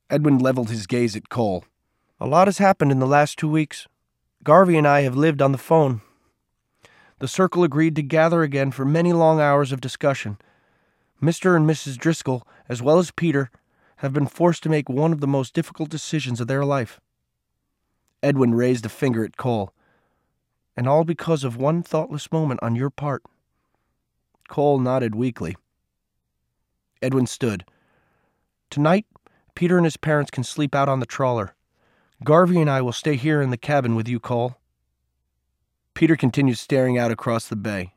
Edwin leveled his gaze at Cole. A lot has happened in the last 2 weeks. Garvey and I have lived on the phone. The circle agreed to gather again for many long hours of discussion. Mr. and Mrs. Driscoll, as well as Peter, have been forced to make one of the most difficult decisions of their life. Edwin raised a finger at Cole. And all because of one thoughtless moment on your part. Cole nodded weakly. Edwin stood. Tonight, Peter and his parents can sleep out on the trawler. Garvey and I will stay here in the cabin with you, Cole. Peter continued staring out across the bay.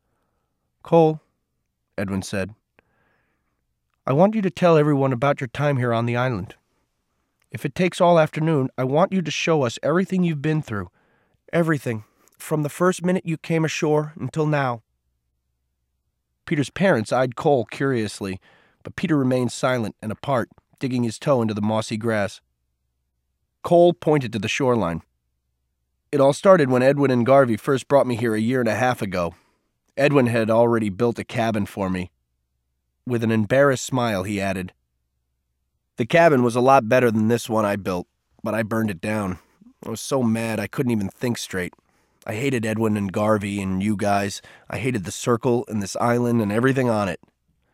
Cole, Edwin said, I want you to tell everyone about your time here on the island. If it takes all afternoon, I want you to show us everything you've been through. Everything, from the first minute you came ashore until now. Peter's parents eyed Cole curiously, but Peter remained silent and apart, digging his toe into the mossy grass. Cole pointed to the shoreline. It all started when Edwin and Garvey first brought me here 1.5 years ago. Edwin had already built a cabin for me. With an embarrassed smile, he added, The cabin was a lot better than this one I built, but I burned it down. I was so mad I couldn't even think straight. I hated Edwin and Garvey and you guys. I hated the circle and this island and everything on it.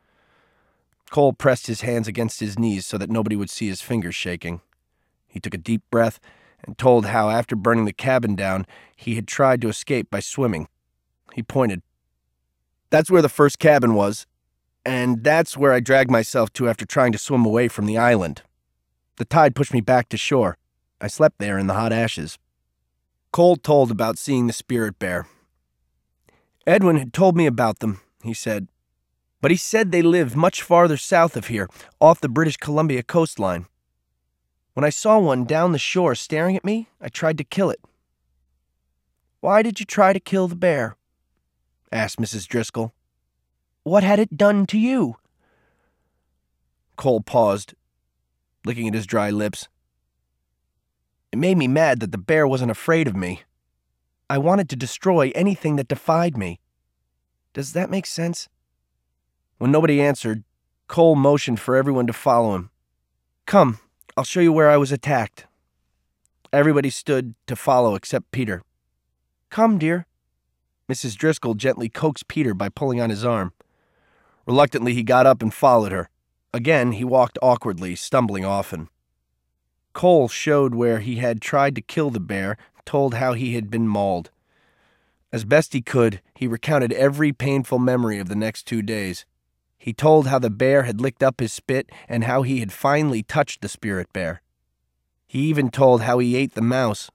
Cole pressed his hands against his knees so that nobody would see his fingers shaking. He took a deep breath and told how after burning the cabin down, he had tried to escape by swimming. He pointed. That's where the first cabin was, and that's where I dragged myself to after trying to swim away from the island. The tide pushed me back to shore. I slept there in the hot ashes. Cole told about seeing the spirit bear. Edwin had told me about them, he said, but he said they lived much farther south of here, off the British Columbia coastline. When I saw one down the shore staring at me, I tried to kill it. Why did you try to kill the bear? Asked Mrs. Driscoll. What had it done to you? Cole paused, licking at his dry lips. It made me mad that the bear wasn't afraid of me. I wanted to destroy anything that defied me. Does that make sense? When nobody answered, Cole motioned for everyone to follow him. Come, I'll show you where I was attacked. Everybody stood to follow except Peter. Come, dear. Mrs. Driscoll gently coaxed Peter by pulling on his arm. Reluctantly, he got up and followed her. Again, he walked awkwardly, stumbling often. Cole showed where he had tried to kill the bear, told how he had been mauled. As best he could, he recounted every painful memory of the next 2 days. He told how the bear had licked up his spit and how he had finally touched the spirit bear. He even told how he ate the mouse,